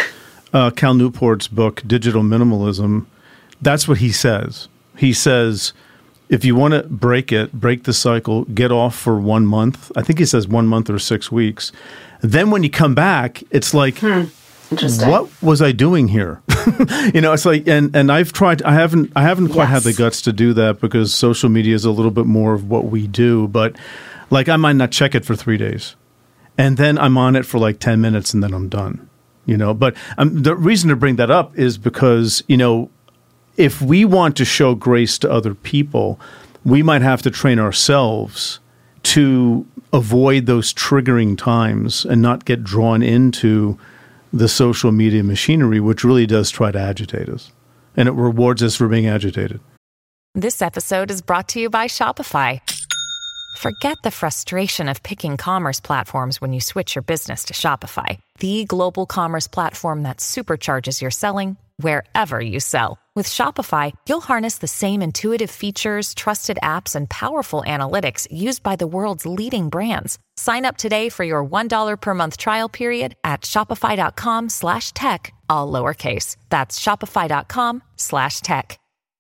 uh, Cal Newport's book, Digital Minimalism, that's what he says. He says, if you want to break it, break the cycle, get off for one month. I think he says one month or six weeks. Then when you come back, it's like, hmm. Interesting. What was I doing here? You know, it's like, and, and I've tried, I haven't, I haven't quite yes. had the guts to do that because social media is a little bit more of what we do. But like, I might not check it for three days and then I'm on it for like ten minutes and then I'm done, you know, but um, the reason to bring that up is because, you know, if we want to show grace to other people, we might have to train ourselves to avoid those triggering times and not get drawn into the social media machinery, which really does try to agitate us. And it rewards us for being agitated. This episode is brought to you by Shopify. Forget the frustration of picking commerce platforms when you switch your business to Shopify, the global commerce platform that supercharges your selling wherever you sell. With Shopify, you'll harness the same intuitive features, trusted apps, and powerful analytics used by the world's leading brands. Sign up today for your one dollar per month trial period at shopify.com slash tech, all lowercase. That's shopify.com slash tech.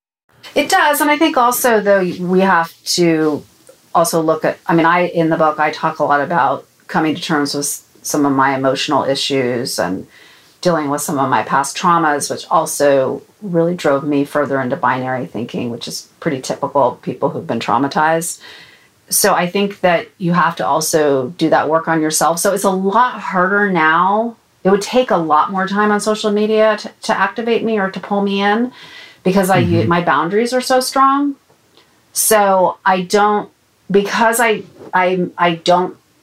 It does. And I think also, though, we have to also look at, I mean, I, in the book, I talk a lot about coming to terms with some of my emotional issues and dealing with some of my past traumas, which also really drove me further into binary thinking, which is pretty typical of people who've been traumatized. So I think that you have to also do that work on yourself. So it's a lot harder now. It would take a lot more time on social media to, to activate me or to pull me in because I mm-hmm. my boundaries are so strong. So I don't, because I I I don't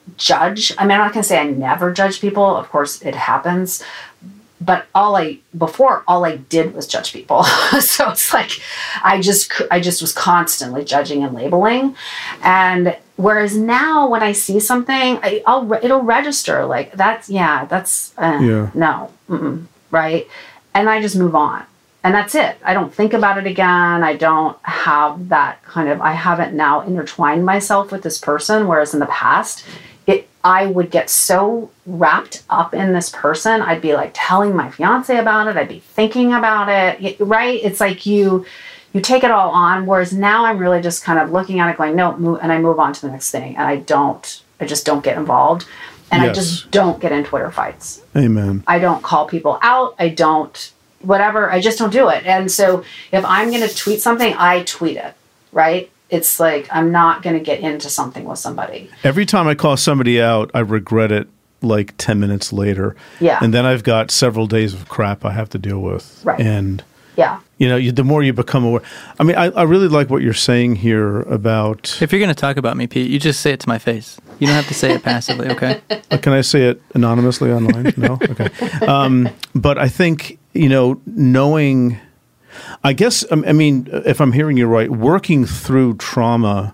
judge. I mean, I'm not going to say I never judge people. Of course, it happens. But all I, before, all I did was judge people. So it's like, I just, I just was constantly judging and labeling. And whereas now when I see something, I, I'll, it'll register like that's, yeah, that's, uh, Yeah. no, mm-mm, right. And I just move on. And that's it. I don't think about it again. I don't have that kind of, I haven't now intertwined myself with this person. Whereas in the past, it, I would get so wrapped up in this person. I'd be like telling my fiance about it. I'd be thinking about it, right? It's like you, you take it all on. Whereas now I'm really just kind of looking at it going, no, move, and I move on to the next thing. And I don't, I just don't get involved. And Yes. I just don't get in Twitter fights. Amen. I don't call people out. I don't, whatever. I just don't do it. And so if I'm going to tweet something, I tweet it, right? It's like, I'm not going to get into something with somebody. Every time I call somebody out, I regret it like ten minutes later. Yeah. And then I've got several days of crap I have to deal with. Right. And, Yeah. you know, you, the more you become aware. I mean, I, I really like what you're saying here about. If you're going to talk about me, Pete, you just say it to my face. You don't have to say it passively, okay? Uh, Can I say it anonymously online? No? Okay. Um, but I think, you know, knowing, I guess, I mean, if I'm hearing you right, working through trauma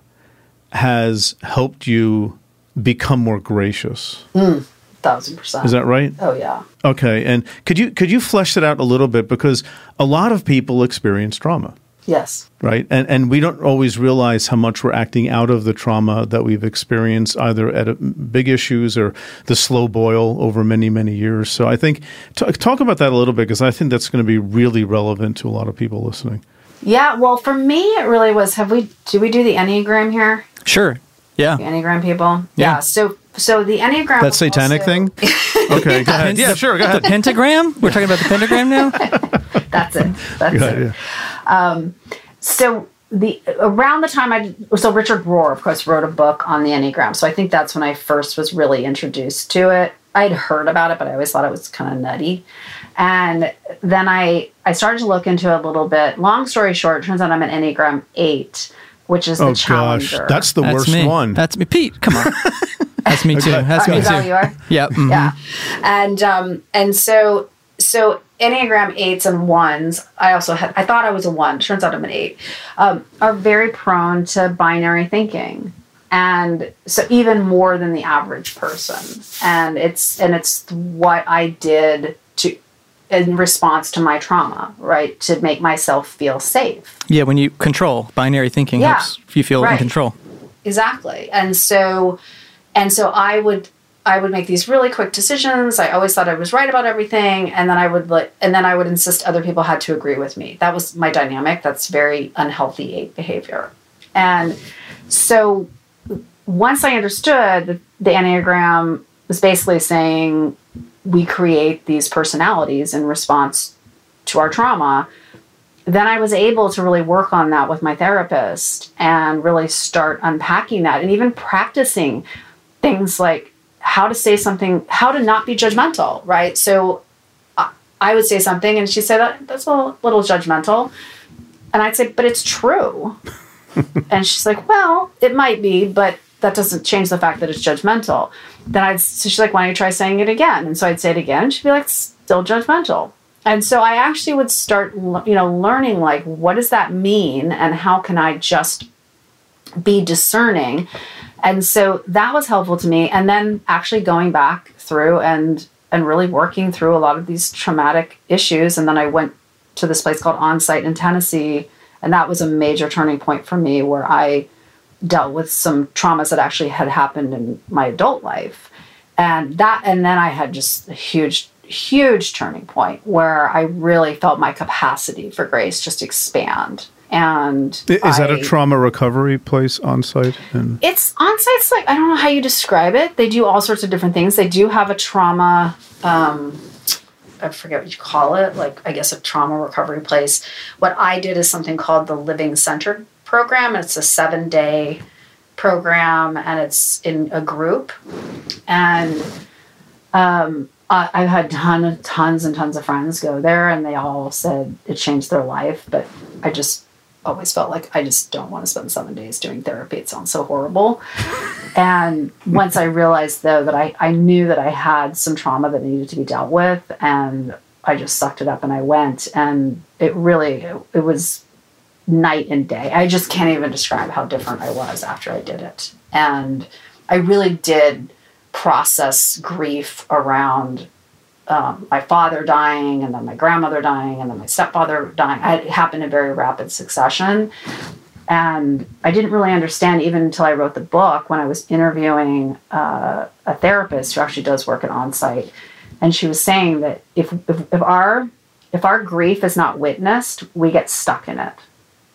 has helped you become more gracious. Mm, thousand percent. Is that right? Oh, yeah. Okay. And could you could you flesh that out a little bit? Because a lot of people experience trauma. Yes. Right. And and we don't always realize how much we're acting out of the trauma that we've experienced, either at a, big issues or the slow boil over many, many years. So I think t- talk about that a little bit, because I think that's going to be really relevant to a lot of people listening. Yeah. Well, for me, it really was, have we, do we do the Enneagram here? Sure. Yeah. The Enneagram people? Yeah. Yeah. So, so the Enneagram. That was satanic also- thing? Okay, go ahead. Yeah, sure, go The ahead. pentagram? We're talking about the pentagram now? That's it. That's Go it. ahead, Um, so the around the time I so Richard Rohr, of course, wrote a book on the Enneagram. So I think that's when I first was really introduced to it. I'd heard about it, but I always thought it was kind of nutty. And then I I started to look into it a little bit. Long story short, it turns out I'm an Enneagram eight, which is the Oh, gosh. challenger. That's the That's worst me. one. That's me. Pete, come on. That's me too. That's Oh, me is that what too. you are? Yeah. mhm. Yeah. And um and so so Enneagram eights and ones, I also had I thought I was a one, turns out I'm an eight, um, are very prone to binary thinking. And so even more than the average person. And it's and it's what I did to in response to my trauma, right? To make myself feel safe. Yeah, when you control, binary thinking Yeah, helps you feel in right. control. Exactly. And so and so I would I would make these really quick decisions. I always thought I was right about everything, and then I would like and then I would insist other people had to agree with me. That was my dynamic. That's very unhealthy eight behavior. And so once I understood that the Enneagram was basically saying we create these personalities in response to our trauma, then I was able to really work on that with my therapist and really start unpacking that and even practicing things like how to say something, how to not be judgmental, right? So I, I would say something and she'd say, that, that's a little judgmental. And I'd say, but it's true. And she's like, well, it might be, but that doesn't change the fact that it's judgmental. Then I'd, so she's like, why don't you try saying it again? And so I'd say it again. And she'd be like, still judgmental. And so I actually would start, you know, learning like, what does that mean? And how can I just be discerning? And so that was helpful to me. And then actually going back through and, and really working through a lot of these traumatic issues. And then I went to this place called Onsite in Tennessee. And that was a major turning point for me where I dealt with some traumas that actually had happened in my adult life. And that, and then I had just a huge, huge turning point where I really felt my capacity for grace just expand. And Is that I, a trauma recovery place on site? And It's on site's like, I don't know how you describe it. They do all sorts of different things. They do have a trauma, um, I forget what you call it, like I guess a trauma recovery place. What I did is something called the Living Centered program. It's a seven day program and it's in a group. And um, I, I've had ton, tons and tons of friends go there and they all said it changed their life. But I just always felt like I just don't want to spend seven days doing therapy. It sounds so horrible. And once I realized, though, that I, I knew that I had some trauma that needed to be dealt with, and I just sucked it up and I went. And it really, it, it was night and day. I just can't even describe how different I was after I did it. And I really did process grief around um, my father dying, and then my grandmother dying, and then my stepfather dying. It happened in very rapid succession. And I didn't really understand even until I wrote the book, when I was interviewing uh, a therapist who actually does work at On-Site. And she was saying that if, if, if our if our grief is not witnessed, we get stuck in it.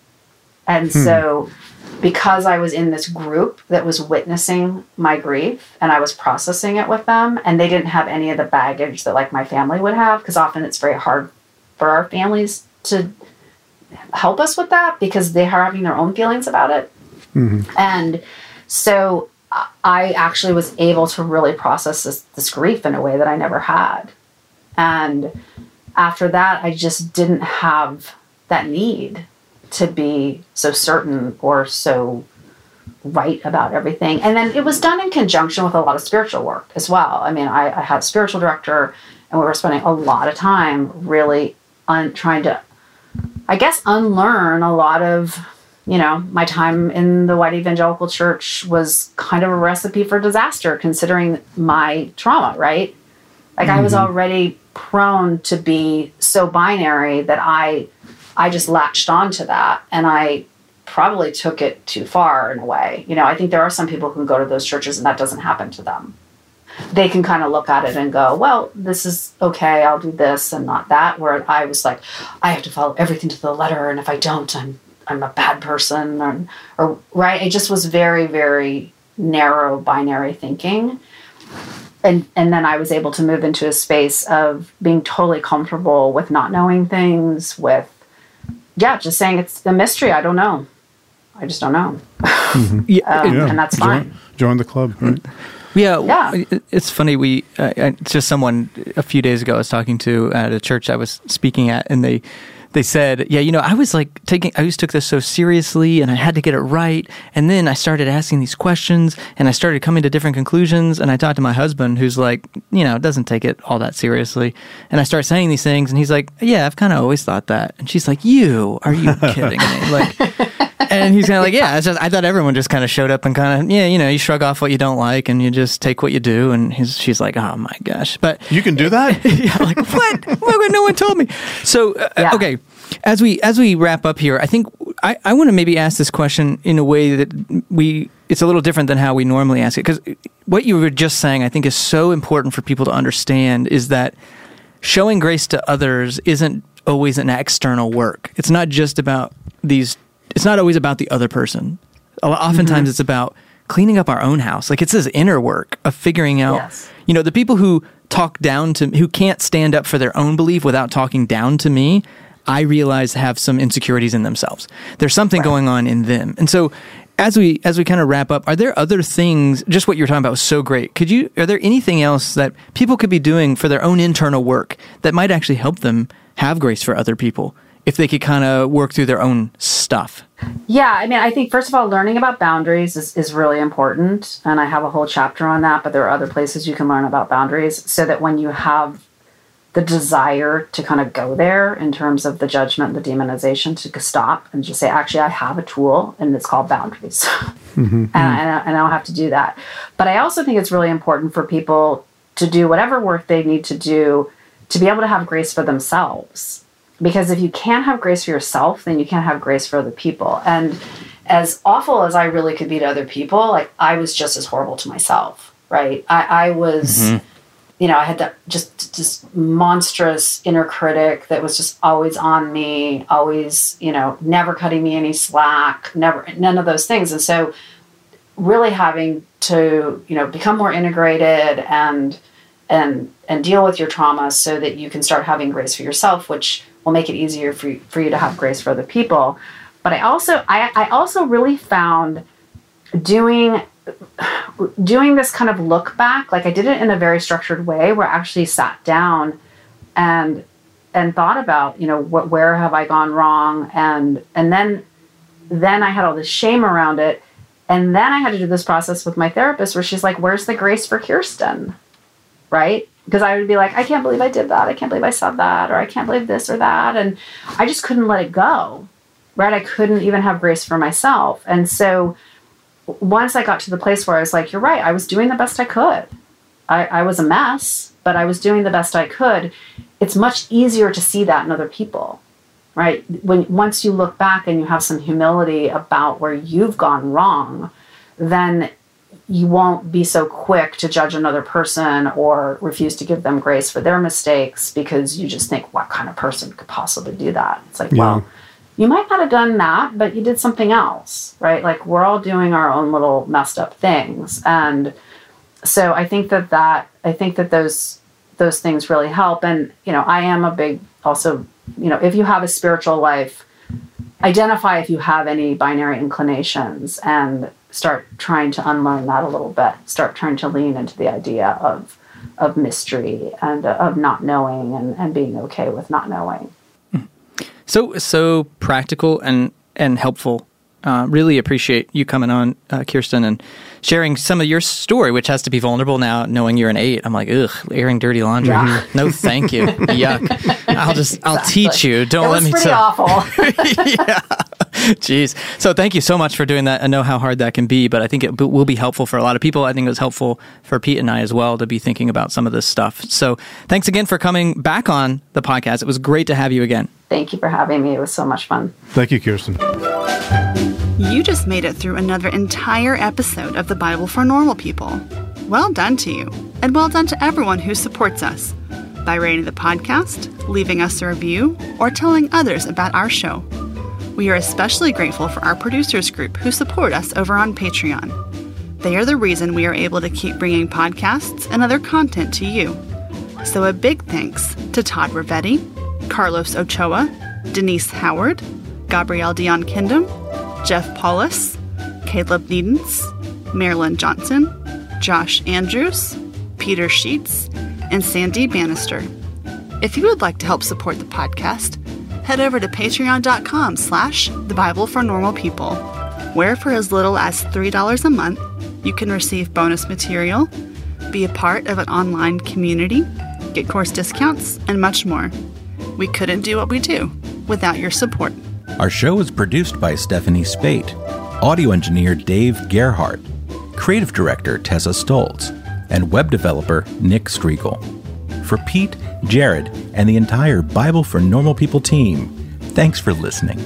And hmm. so because I was in this group that was witnessing my grief, and I was processing it with them, and they didn't have any of the baggage that like my family would have, because often it's very hard for our families to help us with that because they are having their own feelings about it. Mm-hmm. And so I actually was able to really process this, this grief in a way that I never had. And after that, I just didn't have that need to be so certain or so right about everything. And then it was done in conjunction with a lot of spiritual work as well. I mean, I, I had a spiritual director, and we were spending a lot of time really on trying to, I guess, unlearn a lot of, you know, my time in the white evangelical church was kind of a recipe for disaster, considering my trauma, right? Like mm-hmm. I was already prone to be so binary that I, I just latched onto that, and I probably took it too far in a way. You know, I think there are some people who go to those churches and that doesn't happen to them. They can kind of look at it and go, well, this is okay, I'll do this and not that. Where I was like, I have to follow everything to the letter, and if I don't, I'm I'm a bad person, or, or right? It just was very, very narrow binary thinking. And and then I was able to move into a space of being totally comfortable with not knowing things, with, yeah, just saying it's a mystery. I don't know. I just don't know. Mm-hmm. yeah, um, yeah, and that's fine. Join, join the club, right? Yeah, yeah. It's funny. We uh, it's just someone a few days ago I was talking to at a church I was speaking at, and they they said, yeah, you know, I was like taking, I just took this so seriously, and I had to get it right, and then I started asking these questions, and I started coming to different conclusions, and I talked to my husband, who's like, you know, doesn't take it all that seriously, and I start saying these things, and he's like, yeah, I've kind of always thought that, and she's like, you, are you kidding me? Like. And he's kind of like, yeah, it's just, I thought everyone just kind of showed up and kind of, yeah, you know, you shrug off what you don't like and you just take what you do. And he's, she's like, oh my gosh. But you can do that? Yeah, like, what? What? No one told me. So, uh, yeah. okay, as we as we wrap up here, I think I, I want to maybe ask this question in a way that we, it's a little different than how we normally ask it. Because what you were just saying, I think, is so important for people to understand, is that showing grace to others isn't always an external work. It's not just about these It's not always about the other person. Oftentimes mm-hmm. it's about cleaning up our own house. Like, it's this inner work of figuring out, yes. you know, the people who talk down to, who can't stand up for their own belief without talking down to me, I realize have some insecurities in themselves. There's something right. going on in them. And so as we, as we kind of wrap up, are there other things, just what you're talking about was so great. Could you, are there anything else that people could be doing for their own internal work that might actually help them have grace for other people, if they could kind of work through their own stuff? Yeah, I mean, I think, first of all, learning about boundaries is, is really important. And I have a whole chapter on that, but there are other places you can learn about boundaries, so that when you have the desire to kind of go there in terms of the judgment, the demonization, to stop and just say, actually, I have a tool, and it's called boundaries. Mm-hmm. and, I, and I don't have to do that. But I also think it's really important for people to do whatever work they need to do to be able to have grace for themselves. Because if you can't have grace for yourself, then you can't have grace for other people. And as awful as I really could be to other people, like, I was just as horrible to myself, right? I, I was, mm-hmm. you know, I had that just just monstrous inner critic that was just always on me, always, you know, never cutting me any slack, never, none of those things. And so really having to, you know, become more integrated and and and deal with your trauma so that you can start having grace for yourself, which will make it easier for you, for you to have grace for other people. But I also, I, I also really found doing, doing this kind of look back, like I did it in a very structured way, where I actually sat down and, and thought about, you know, what, where have I gone wrong? And, and then, then I had all this shame around it. And then I had to do this process with my therapist where she's like, where's the grace for Kirsten? Right? Because I would be like, I can't believe I did that. I can't believe I said that. Or I can't believe this or that. And I just couldn't let it go. Right? I couldn't even have grace for myself. And so once I got to the place where I was like, you're right, I was doing the best I could. I, I was a mess, but I was doing the best I could. It's much easier to see that in other people. Right? When once you look back and you have some humility about where you've gone wrong, then you won't be so quick to judge another person or refuse to give them grace for their mistakes because you just think, what kind of person could possibly do that? It's like, yeah. well, you might not have done that, but you did something else, right? Like we're all doing our own little messed up things. And so I think that that, I think that those, those things really help. And, you know, I am a big also, you know, if you have a spiritual life, identify if you have any binary inclinations and start trying to unlearn that a little bit. Start trying to lean into the idea of of mystery and uh, of not knowing and, and being okay with not knowing. So so practical and, and helpful. Uh, really appreciate you coming on, uh, Kirsten, and sharing some of your story, which has to be vulnerable now, knowing you're an eight. I'm like, ugh, airing dirty laundry. Yeah. No, thank you. Yuck. I'll just, I'll exactly. teach you. Don't it let me. It was pretty awful. Yeah. Jeez. So thank you so much for doing that. I know how hard that can be, but I think it will be helpful for a lot of people. I think it was helpful for Pete and I as well to be thinking about some of this stuff. So thanks again for coming back on the podcast. It was great to have you again. Thank you for having me. It was so much fun. Thank you, Kirsten. You just made it through another entire episode of the Bible for Normal People. Well done to you, and well done to everyone who supports us by rating the podcast, leaving us a review, or telling others about our show. We are especially grateful for our producers group who support us over on Patreon. They are the reason we are able to keep bringing podcasts and other content to you. So a big thanks to Todd Ravetti, Carlos Ochoa, Denise Howard, Gabrielle Dion Kindom, Jeff Paulus, Caleb Needens, Marilyn Johnson, Josh Andrews, Peter Sheets, and Sandy Bannister. If you would like to help support the podcast, head over to patreon.com slash the Bible for Normal People, where for as little as three dollars a month, you can receive bonus material, be a part of an online community, get course discounts, and much more. We couldn't do what we do without your support. Our show is produced by Stephanie Spate, audio engineer Dave Gerhardt, creative director Tessa Stoltz, and web developer Nick Striegel. For Pete, Jared, and the entire Bible for Normal People team, thanks for listening.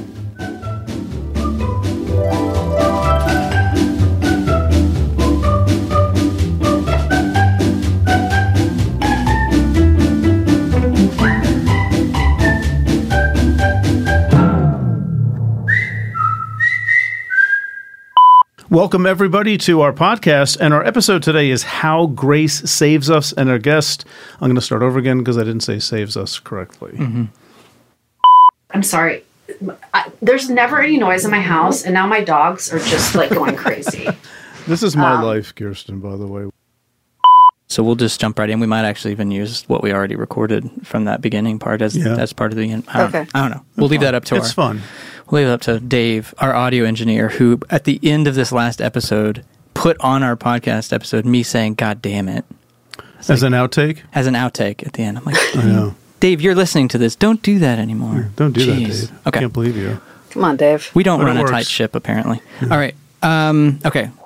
Welcome, everybody, to our podcast. And our episode today is How Grace Saves Us. And our guest, I'm going to start over again because I didn't say saves us correctly. Mm-hmm. I'm sorry. I, there's never any noise in my house, and now my dogs are just like going crazy. This is my um, life, Kirsten, by the way. So we'll just jump right in. We might actually even use what we already recorded from that beginning part as yeah. as part of the. I don't, okay. I don't know. We'll it's leave fun. that up to it's our. It's fun. We'll leave it up to Dave, our audio engineer, who at the end of this last episode put on our podcast episode me saying, "God damn it," as like, an outtake. As an outtake at the end. I'm like, I know. Dave, you're listening to this. Don't do that anymore. Yeah, don't do Jeez. that, Dave. Okay. I can't believe you. Come on, Dave. We don't but run a tight ship, apparently. Yeah. All right. Um, okay.